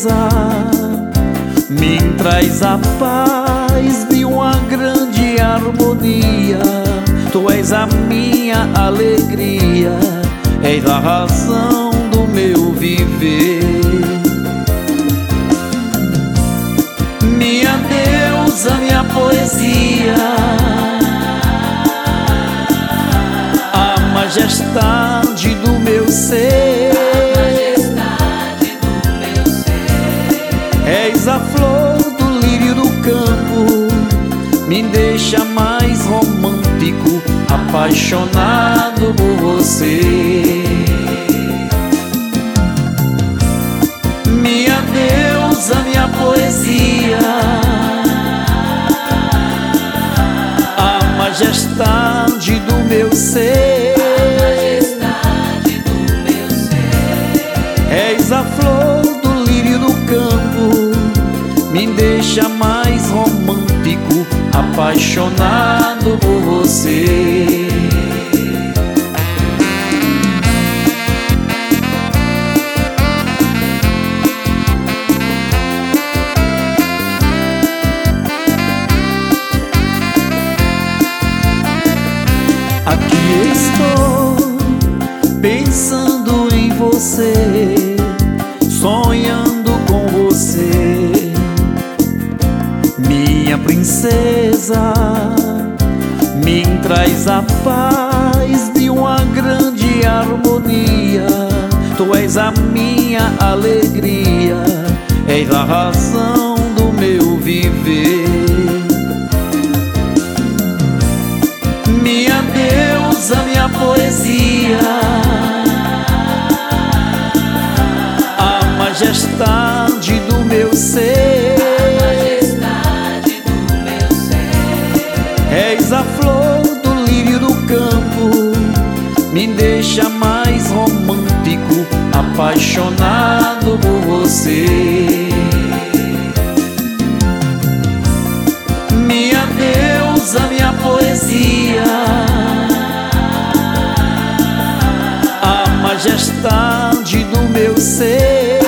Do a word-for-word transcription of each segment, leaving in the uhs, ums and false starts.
princesa, me traz a paz de uma grande harmonia. Tu és a minha alegria, és a razão do meu viver. Minha deusa, minha poesia, a majestade do meu ser. És a flor do lírio do campo, me deixa mais romântico, apaixonado por você. Minha deusa, minha poesia, a majestade do meu ser. És a flor do lírio do campo, me deixa mais romântico, apaixonado por você. Aqui estou, pensando em você, sonhando com você. Minha princesa, me traz a paz de uma grande harmonia. Tu és a minha alegria, és a razão do meu viver. Minha deusa, minha poesia, a majestade do meu ser. És a flor do lírio do campo, me deixa mais romântico, apaixonado por você. Minha deusa, minha poesia, a majestade do meu ser.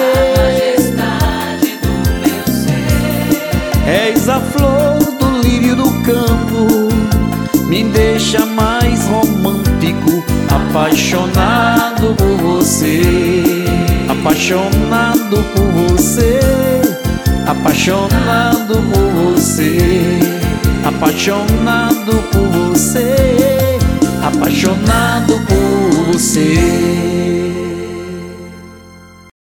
És a flor do lírio do campo, me deixa mais romântico, apaixonado por você. Apaixonado por você, apaixonado por você, apaixonado por você, apaixonado por você.